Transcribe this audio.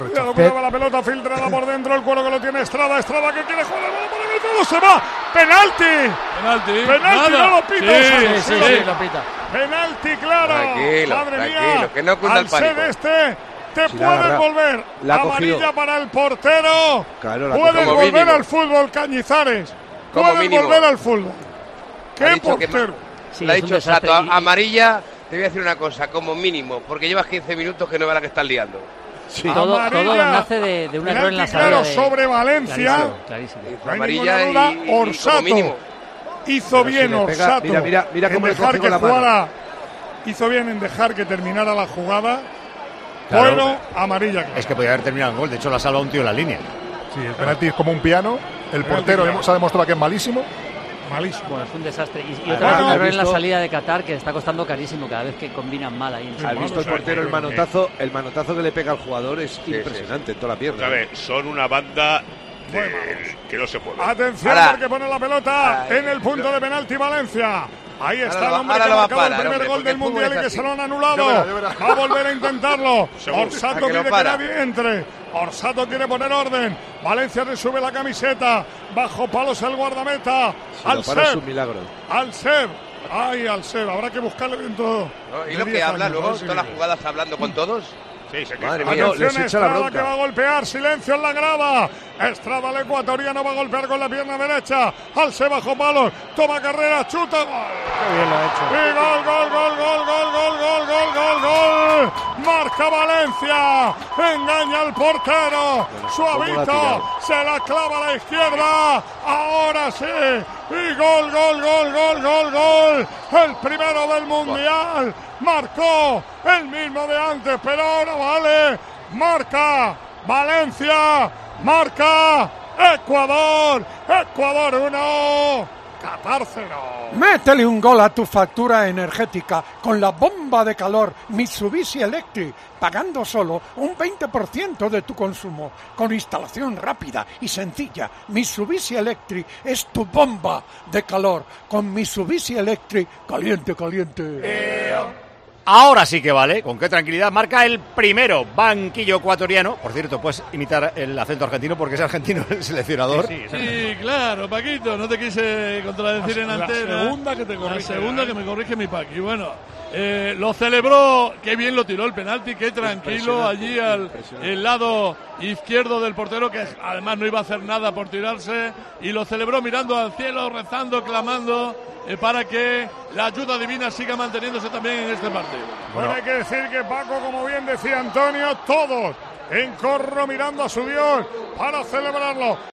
Ya dominaba la pelota filtrada por dentro, el cuero que lo tiene Estrada que quiere jugar el balón por el todo, se va. Penalti, no lo pita. Sí, lo pita. Penalti, claro. Madre mía, que no cunda el pánico. Te puedes volver. Amarilla para el portero. Claro, puedes volver al fútbol, Cañizares. Puedes volver al fútbol. ¿Qué portero? Le ha dicho Sato, amarilla. Te voy a decir una cosa, como mínimo, porque llevas 15 minutos que no verás que estás liando. Sí. Todo nace de un error en la salida. Claro, sobre Valencia. Clarísimo. Amarilla y Orsato. Hizo bien Orsato. Mira cómo le dejar con que la jugara. Hizo bien en dejar que terminara la jugada. Claro. Bueno, amarilla. Es que podía haber terminado el gol. De hecho, la salva un tío en la línea. Sí, el penalti es como un piano. El portero se ha demostrado que es malísimo. Bueno, es un desastre. Y otra vez un error en la salida de Qatar que está costando carísimo cada vez que combinan mal ahí. ¿Has visto el portero el manotazo que le pega al jugador? Es impresionante en toda la pierna. A ver, son una banda que no se puede. Atención, porque pone la pelota en el punto de penalti Valencia. Ahí está el hombre que ha marcado el primer gol del Mundial y que se lo han anulado. Va a volver a intentarlo. Orsato quiere que nadie entre. Orsato quiere poner orden. Valencia le sube la camiseta. Bajo palos el guardameta. Al Ser. Al Ser. Habrá que buscarle dentro. ¿Y lo que habla luego? ¿Todas las jugadas hablando con todos? Sí, madre mía, les echa la bronca. Que va a golpear, silencio en la grada. Estrada, el ecuatoriano, va a golpear con la pierna derecha. Alce bajo palos, toma carrera, chuta. Qué bien lo ha hecho. Y gol. Marca Valencia. Engaña al portero. Suavito, se la clava a la izquierda. Ahora sí. Y gol. El primero del Mundial. Marcó el mismo de antes, pero ahora vale. Marca Valencia. Marca Ecuador 1, Qatar 0. Métele un gol a tu factura energética con la bomba de calor Mitsubishi Electric, pagando solo un 20% de tu consumo. Con instalación rápida y sencilla, Mitsubishi Electric es tu bomba de calor. Con Mitsubishi Electric, caliente. Ahora sí que vale, con qué tranquilidad marca el primero, banquillo ecuatoriano. Por cierto, puedes imitar el acento argentino porque es argentino el seleccionador. Sí, claro, Paquito, no te quise contradecir en antena. La segunda que te corrige. La segunda que me corrige mi Paqui. Bueno, lo celebró, qué bien lo tiró el penalti, qué tranquilo allí al el lado izquierdo del portero, que además no iba a hacer nada por tirarse, y lo celebró mirando al cielo, rezando, clamando, para que la ayuda divina siga manteniéndose también en este partido. Bueno, hay que decir que Paco, como bien decía Antonio, todos en corro mirando a su Dios para celebrarlo.